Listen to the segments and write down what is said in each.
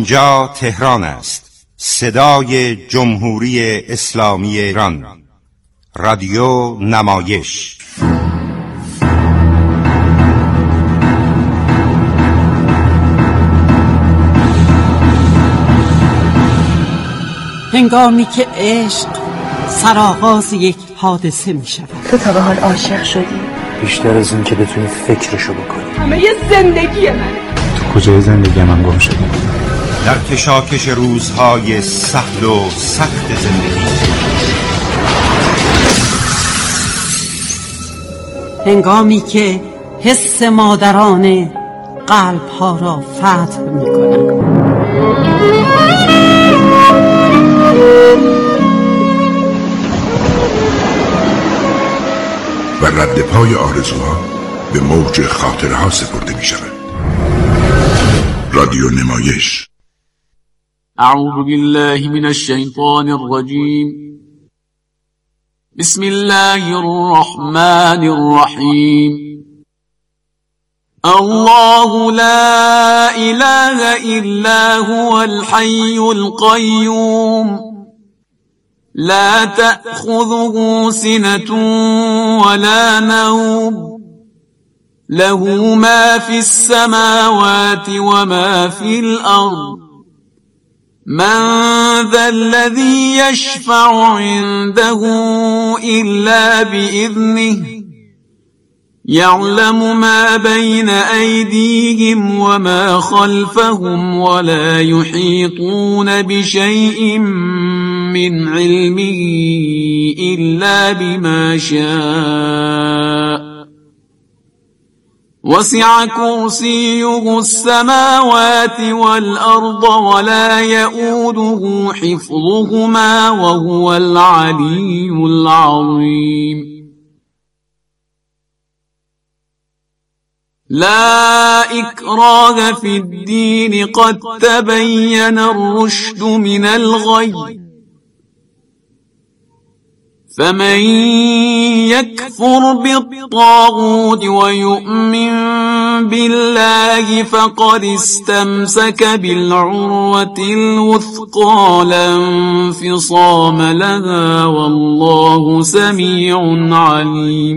اینجا تهران است، صدای جمهوری اسلامی ایران، رادیو نمایش. هنگامی که عشق سرآغاز یک حادثه می شود. تو تا به حال عاشق شدی؟ بیشتر از این که بتونی فکرشو بکنی. همه یه زندگی منه. تو کجای زندگی من گم شدی؟ در کشاکش روزهای سهل و سخت زندگی، هنگامی که حس مادرانه قلب‌ها را فتح می کند. و رد پای آرزوها به موج خاطرها سپرده می شود. رادیو نمایش. اعوذ بالله من الشیطان الرجیم. بسم الله الرحمن الرحیم. الله لا اله الا هو الحي القيوم لا تأخذه سنة ولا نوم له ما في السماوات وما في الأرض من ذا الذي يشفع عنده إلا بإذنه يعلم ما بين أيديهم وما خلفهم ولا يحيطون بشيء من علمه إلا بما شاء وسع كرسيه السماوات والأرض ولا يؤوده حفظهما وهو العلي العظيم لا إكراه في الدين قد تبين الرشد من الغي فمن يكفر بالطاغوت ويؤمن بالله فقد استمسك بالعروة الوثقى لا انفصام لها والله سميع عليم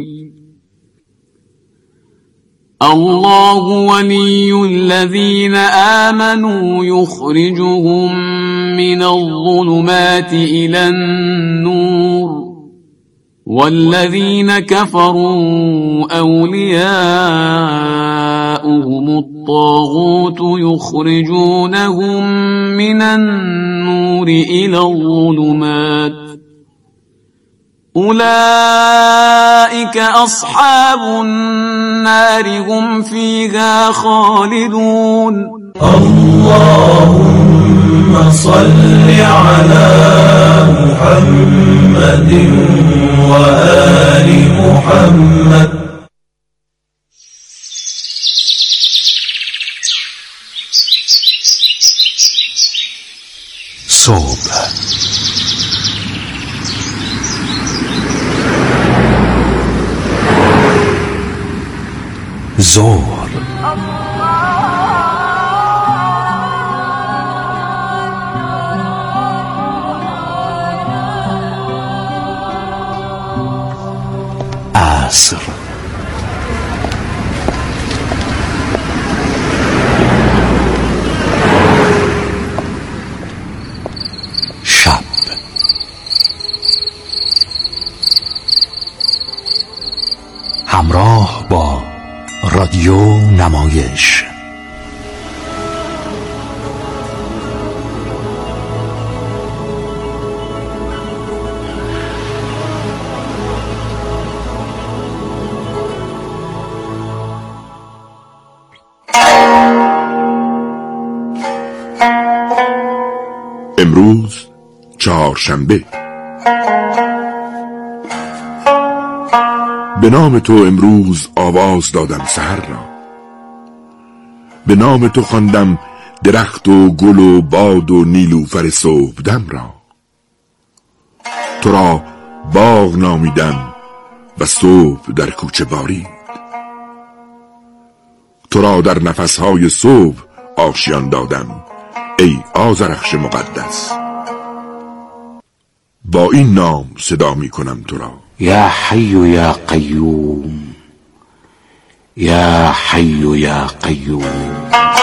الله ولي الذين آمنوا يخرجهم من الظلمات إلى النور والذين كفروا أولياؤهم الطاغوت يخرجونهم من النور إلى الظلمات أولئك أصحاب النار هم فيها خالدون اللهم صل على محمد وآل محمد. صبح ظهر عصر شب همراه با رادیو نمایش. امروز چهارشنبه. به نام تو امروز آواز دادم سحر را، به نام تو خواندم درخت و گل و باد و نیلوفر صبحدم را. تو را باغ نامیدم و صبح در کوچه بارید. تو را در نفسهای صبح آشیان دادم ای آذرخش مقدس. با این نام صدا می کنم تو را. یا حی یا قیوم، یا حی یا قیوم.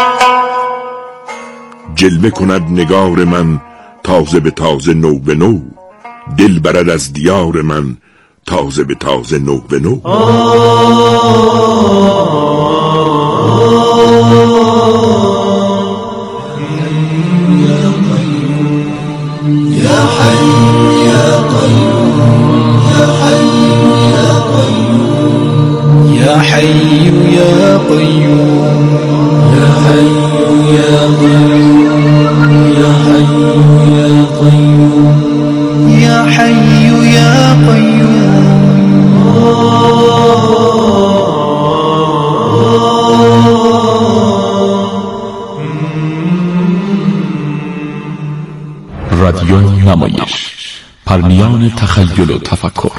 جلوه کند نگار من تازه به تازه، نو به نو. دل برد از دیار من تازه به تازه، نو به نو. یا حی یا قیوم، یا حی یا قیوم، یا حی یا قیوم، یا حی یا قیوم، یا حی یا قیوم، یا حی یا قیوم. رادیو نمایش، پرمیان تخیل و تفکر.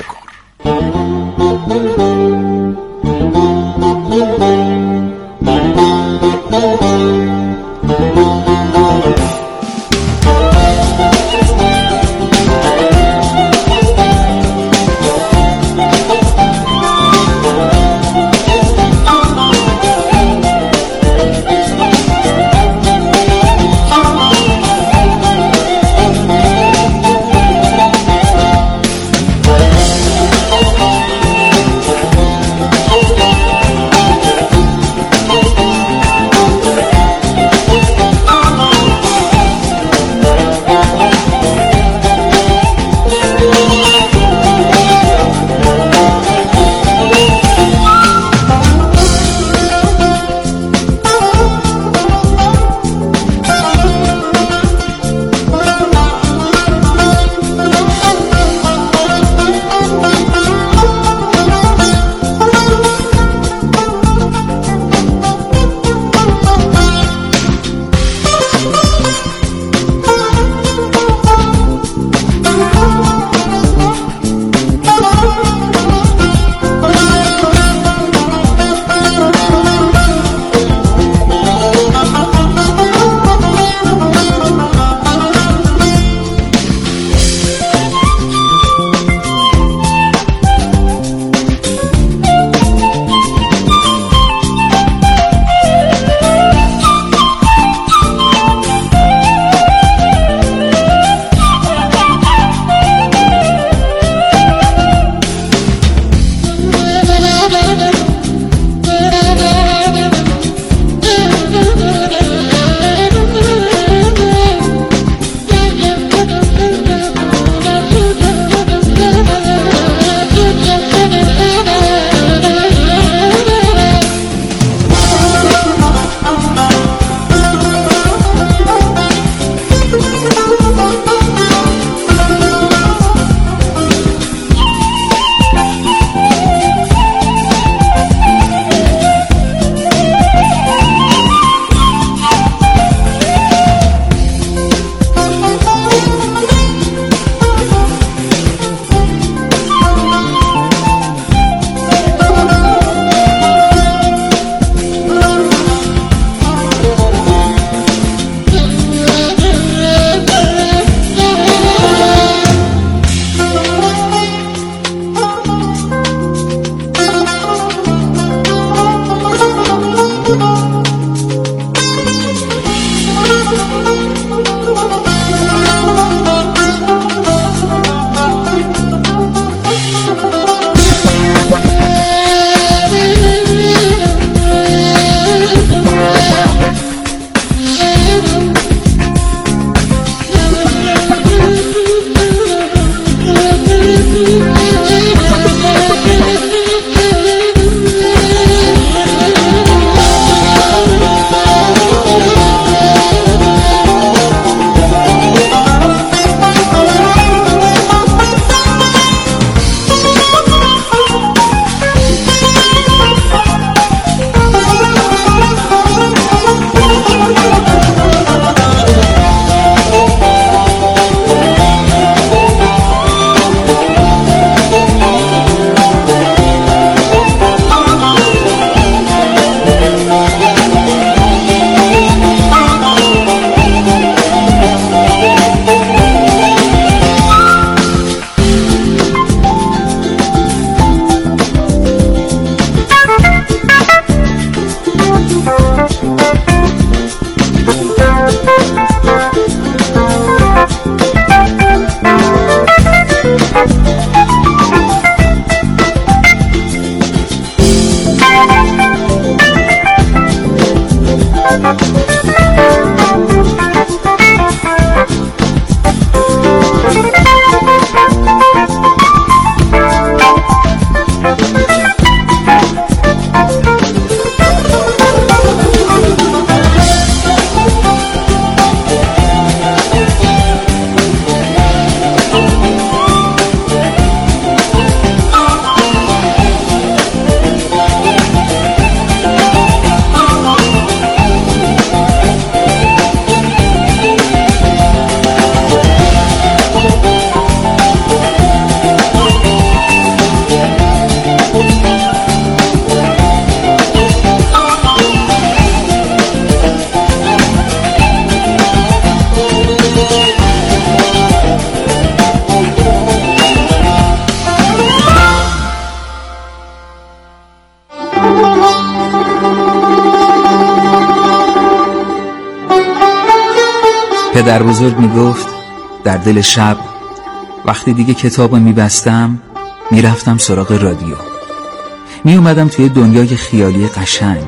پدر بزرگ میگفت در دل شب وقتی دیگه کتابو میبستم میرفتم سراغ رادیو، میومدم توی دنیای خیالی قشنگ.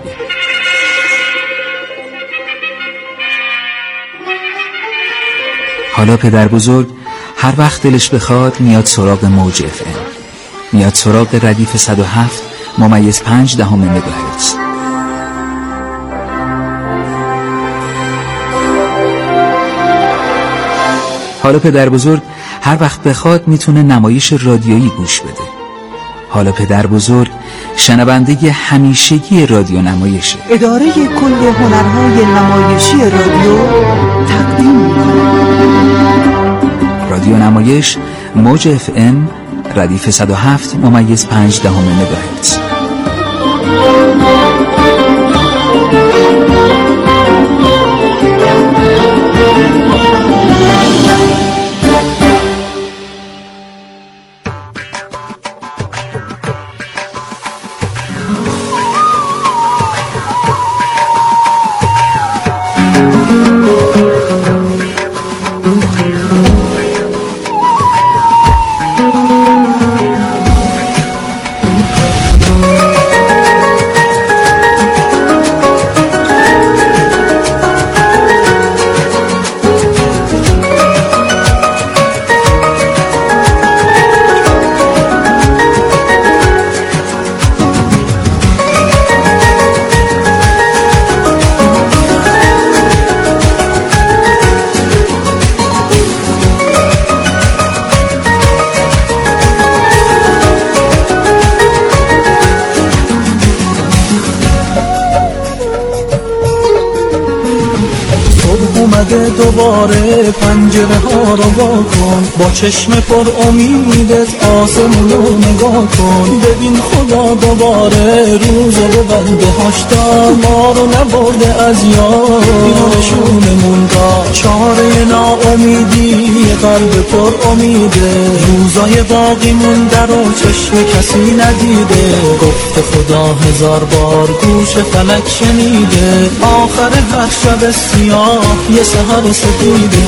حالا پدر بزرگ هر وقت دلش بخواد میاد سراغ موج FM، میاد سراغ ردیف 107.5 مگاهرتز. حالا پدر بزرگ هر وقت بخواد میتونه نمایش رادیویی گوش بده. حالا پدر بزرگ شنونده همیشگی رادیو نمایشه. اداره کل هنرهای نمایشی رادیو تقدیم می‌کند. رادیو نمایش موج FM ردیف 107.5 مگاهرتز. دوباره پنجره ها رو وا کن، با چشم پر امیدت آسمون رو نگاه کن. ببین خدا دوباره روز رو بنده هاشتا ما رو نبرده از یاد. اینو نشونمون داد چاره ناامیدی قلب پر امیده. روزای باقی مونده رو چشم کسی ندیده. گفت خدا 1000 بار گوش فلک شنیده. آخر هر شب سیاه یه سحر سفیده.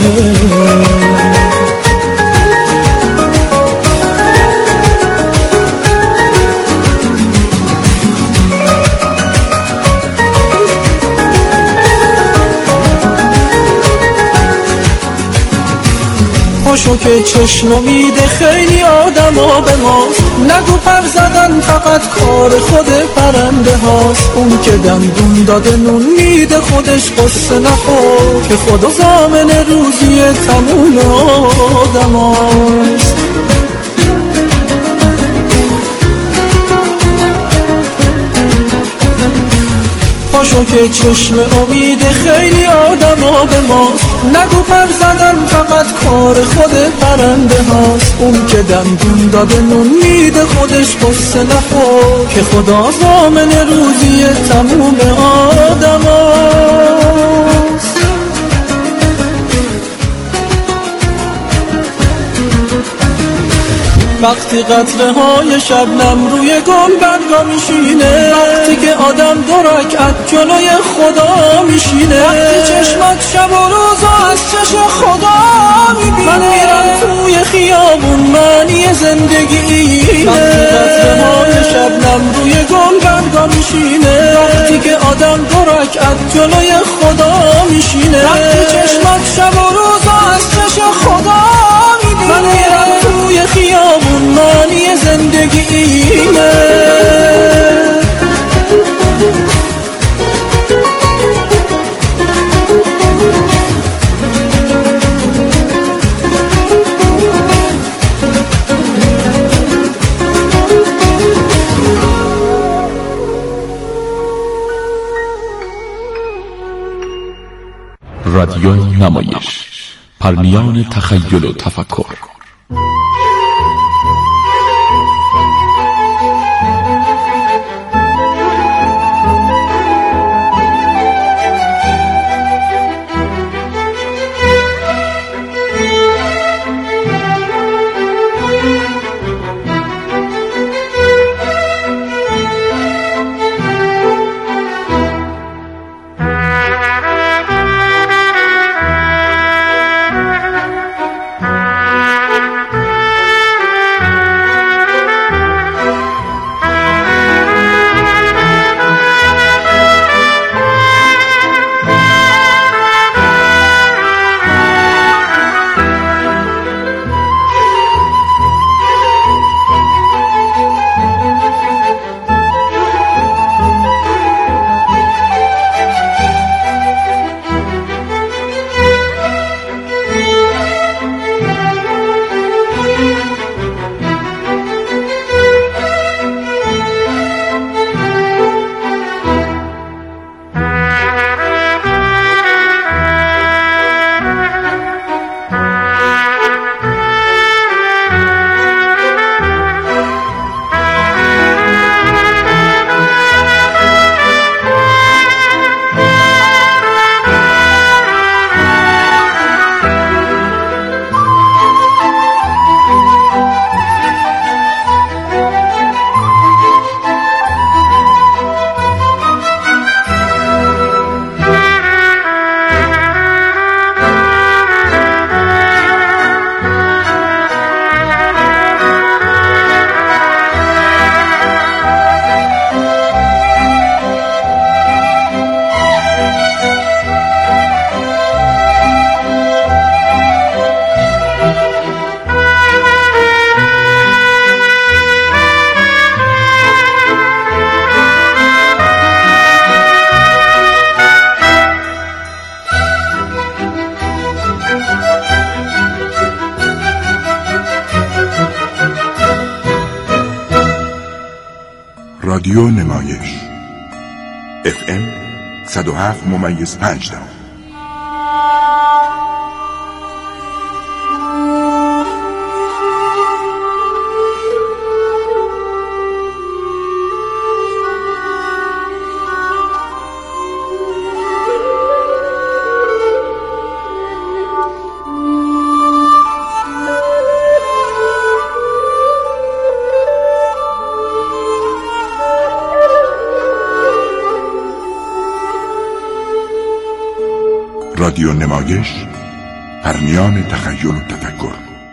پاشو که چشم میده خیلی آدم ها به ماست. نگو پر زدن فقط کار خود پرنده هاست. اون که دندون داده نون میده خودش قصه نخور، که خدا ضامن روزی تموم آدم هاست. پاشو که چشم امید خیلی آدم ها به ماست. نگو پر زدن فقط کار خود پرنده هاست. اون که دندون داده نون میده خودش قصه نخور، که خدا ضامن روزی تموم آدم هاست. وقتی قطره های شبنم روی گل برگا میشینه. وقتی که آدم 2 رکعت جلوی خدا میشینه. وقتی چشمت شب و روزا از چشم خدا میبینه. من میرم توی خیابون معنی زندگی. وقتی قطره های شبنم روی گل برگا میشینه. وقتی که آدم 2 رکعت جلوی رادیو نمایش، پرمیان تخیل و تفکر. رادیو نمایش FM 107.5. رادیو نمایش، پرمیان تخیل و تفکر.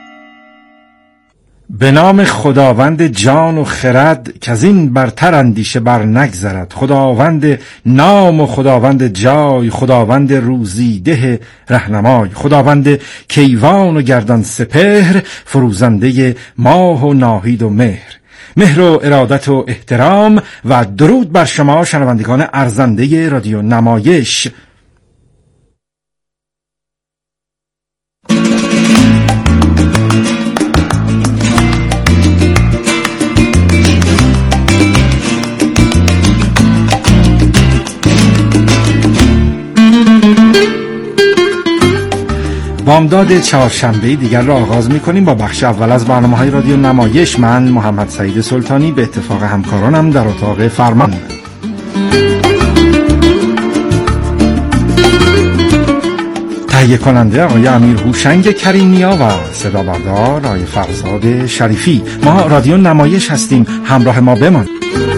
به نام خداوند جان و خرد که از این برتر اندیشه بر نگذرد، خداوند نام و خداوند جای، خداوند روزیده رهنمای، خداوند کیوان و گردان سپهر، فروزنده ماه و ناهید و مهر و ارادت و احترام و درود بر شما شنوندگان ارزنده رادیو نمایش. بامداد چهارشنبه دیگر را آغاز می‌کنیم با بخش اول از برنامه‌های رادیو نمایش. من محمد سعید سلطانی به اتفاق همکارانم در اتاق فرمان. تهیه کننده آقای امیر هوشنگ کریمیا و صدا بردار آقای فرزاد شریفی. ما رادیو نمایش هستیم، همراه ما بمان.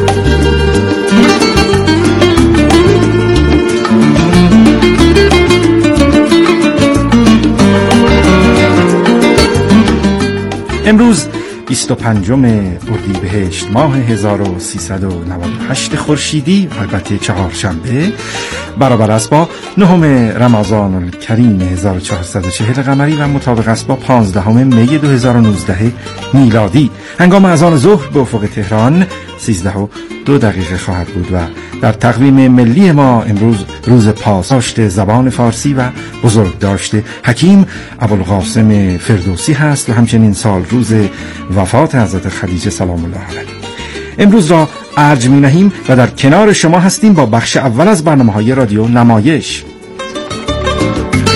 امروز 25 اردیبهشت ماه 1398 خورشیدی، البته چهارشنبه، برابر است با 9 رمضان الکریم 1440 قمری و مطابق است با 15 می 2019 میلادی. هنگام اذان ظهر به افق تهران 13:02 خواهد بود و در تقویم ملی ما امروز روز پاسداشت زبان فارسی و بزرگداشت حکیم ابوالقاسم فردوسی هست و همچنین سال روز وفات حضرت خدیجه سلام الله علیها. امروز را ارج می نهیم و در کنار شما هستیم با بخش اول از برنامه‌های رادیو نمایش.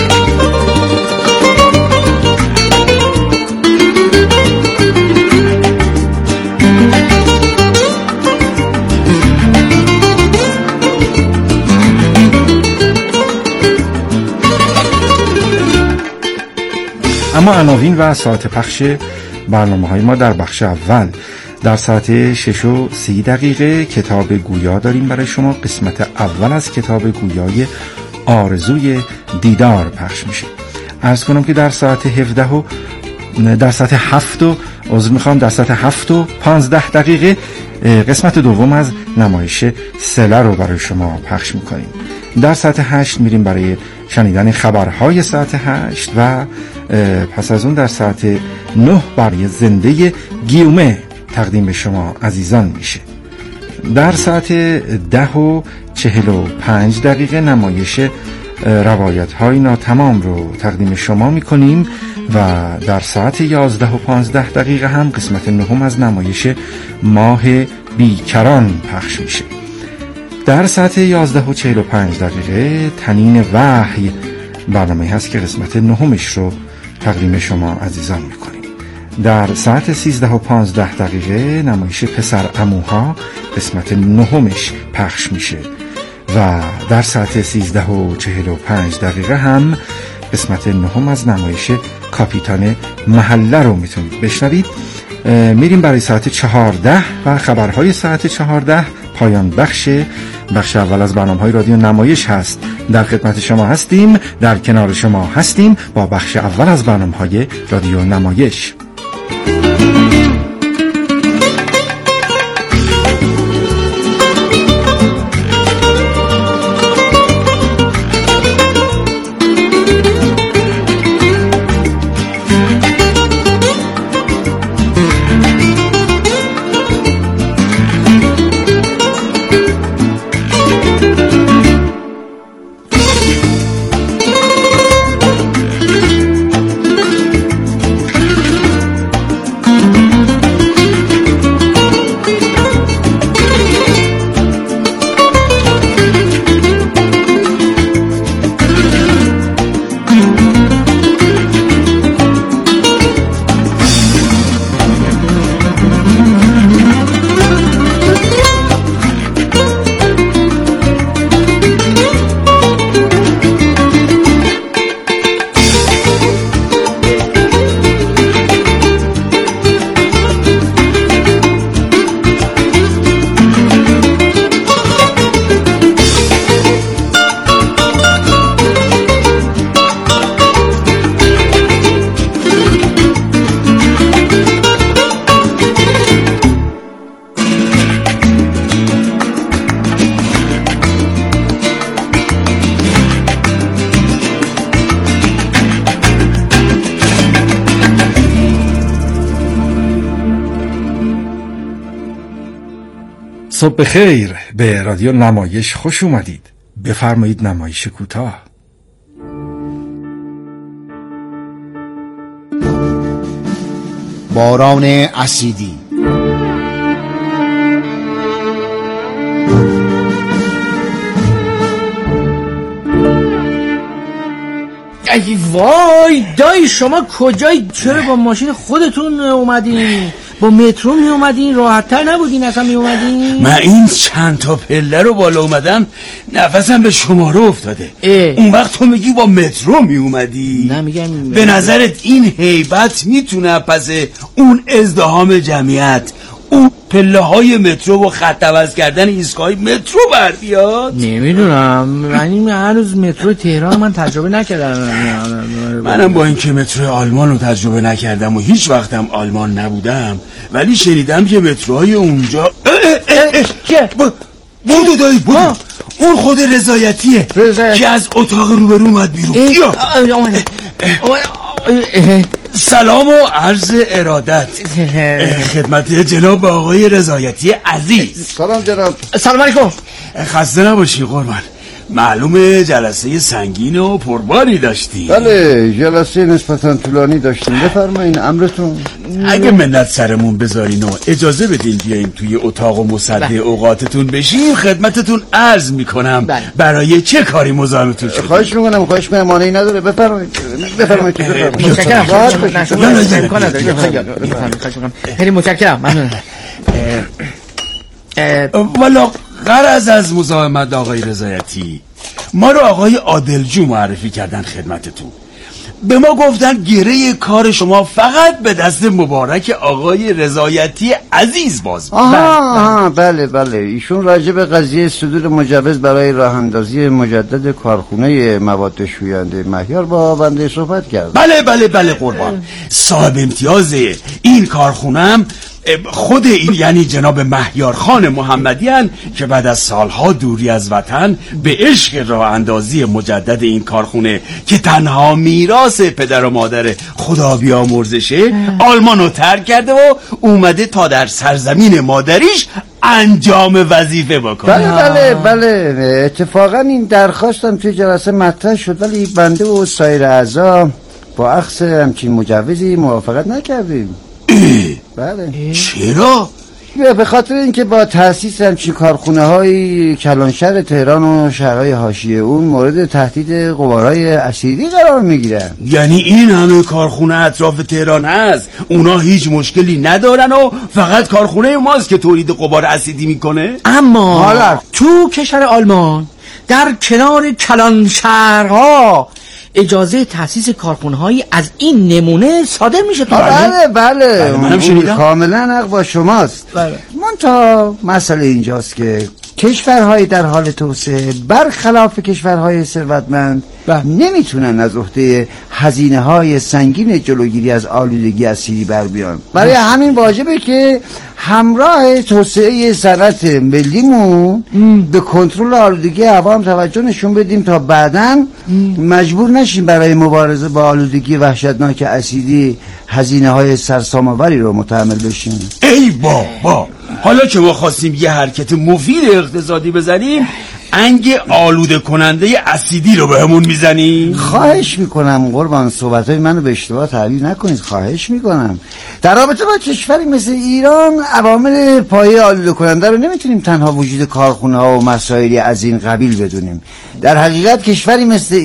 اما عناوین و ساعت پخش برنامه‌های ما در بخش اول: در ساعت 6:30 کتاب گویا داریم برای شما. قسمت اول از کتاب گویای آرزوی دیدار پخش میشه. عرض کنم که در ساعت 7:15 قسمت دوم از نمایش سله رو برای شما پخش میکنیم. در ساعت 8 میریم برای شنیدن خبرهای ساعت 8 و پس از اون در ساعت 9 برای زنده گیومه تقدیم به شما عزیزان میشه. در ساعت 10:45 نمایش روایت های ناتمام رو تقدیم شما میکنیم و در ساعت 11:15 هم قسمت نهم از نمایش ماه بیکران پخش میشه. در ساعت 11:45 تنین وحی برنامه هست که قسمت نهمش رو تقدیم شما عزیزان میکنیم. در ساعت 13:15 نمایش پسر عموها قسمت نهمش پخش میشه و در ساعت 13:45 هم قسمت نهم از نمایش کاپیتان محله رو میتونید بشنوید. میریم برای ساعت 14 و خبرهای ساعت 14. پایان بخش اول از برنامه‌های رادیو نمایش هست. در خدمت شما هستیم، در کنار شما هستیم با بخش اول از برنامه‌های رادیو نمایش. صبح خیر، به رادیو نمایش خوش اومدید. بفرمایید نمایش کوتاه. باران اسیدی. ای وای دایی، شما کجایی؟ چرا با ماشین خودتون اومدین؟ با مترو می اومدین؟ راحت‌تر نبودین اصلا می اومدین؟ من این چند تا پله رو بالا اومدم نفسم به شماره افتاده. اون وقت تو میگی با مترو می اومدی؟ نه میگم به نظرت این هیبت میتونه پس اون ازدحام جمعیت، اون پله های مترو و خط عوض کردن ایستگاه مترو بر بیاد؟ نمیدونم، من هنوز مترو تهران من تجربه نکردم. منم با اینکه مترو آلمان رو تجربه نکردم و هیچ وقتم آلمان نبودم، ولی شنیدم که متروهای اونجا چه؟ بودو دایی بودو، اون خود رضایتیه که از اتاق روبرو اومد بیرون. سلام و عرض ارادت خدمت جناب آقای رضایتی عزیز. سلام جناب. سلام علیکم. خسته نباشی قربان. معلومه جلسه سنگین و پرباری داشتی. بله، جلسه نسبتا طولانی داشتیم. بفرمایین امرتون. اگه منت سرمون بذارین و اجازه بدین بیاییم توی اتاق و مصدع اوقاتتون بشیم، خدمتتون عرض میکنم برای چه کاری مزاحمتون شدیم. خواهش میکنم مانعی نداره. بفرمایید. خیلی متشکرم. ممنون. والا غرض از مزاحمت آقای رضایتی، ما رو آقای عادلجو معرفی کردن خدمتتون. به ما گفتن گره کار شما فقط به دست مبارک آقای رضایتی عزیز باز. بله ایشون راجع به قضیه صدور مجوز برای راه اندازی مجدد کارخونه مواد شوینده مهیار با بنده صحبت کرد. بله قربان. صاحب امتیاز این کارخونه‌ام خود این یعنی جناب مهیار خان محمدیان که بعد از سالها دوری از وطن به عشق راه اندازی مجدد این کارخونه که تنها میراث پدر و مادر خدا بیامرزشه آلمانو ترک کرده و اومده تا در سرزمین مادریش انجام وظیفه بکنه. بله اتفاقا این درخواستم توی جلسه مطرح شد، ولی بنده و سایر اعضا با اخذ همچین مجوزی موافقت نکردیم. بله. چرا؟ به خاطر اینکه با تأسیس همچین کارخونه های کلانشهر تهران و شهرهای حاشیه اون مورد تهدید غبارهای اسیدی قرار میگیرن. یعنی این همه کارخونه اطراف تهران هست، اونا هیچ مشکلی ندارن و فقط کارخونه ماست که تولید غبار اسیدی میکنه؟ اما حالا تو کشور آلمان در کنار کلانشهرها اجازه تأسیس کارخونه‌هایی از این نمونه صادر میشه. بله منم شنیدم. کاملا حق با شماست. منتها مسئله اینجاست که کشورهای در حال توسعه برخلاف کشورهای ثروتمند نمیتونن از عهده هزینه‌های سنگین جلوگیری از آلودگی اسیدی بر بیان. برای همین واجبه که همراه توسعه صنعت ملیمون به کنترل آلودگی هوا هم توجه نشون بدیم تا بعداً مجبور نشیم برای مبارزه با آلودگی وحشتناک اسیدی هزینه‌های سرسام‌آوری رو متحمل بشیم. ای بابا، حالا که ما خواستیم یه حرکت مفید اقتصادی بزنیم انگ آلوده کننده اسیدی رو بهمون میزنی؟ خواهش میکنم قربان صحبتهای منو به اشتباه تعبیر نکنید، خواهش میکنم. در رابطه با کشوری مثل ایران عوامل پایه آلوده کننده رو نمیتونیم تنها وجود کارخونه ها و مسائلی از این قبیل بدونیم. در حقیقت کشوری مثل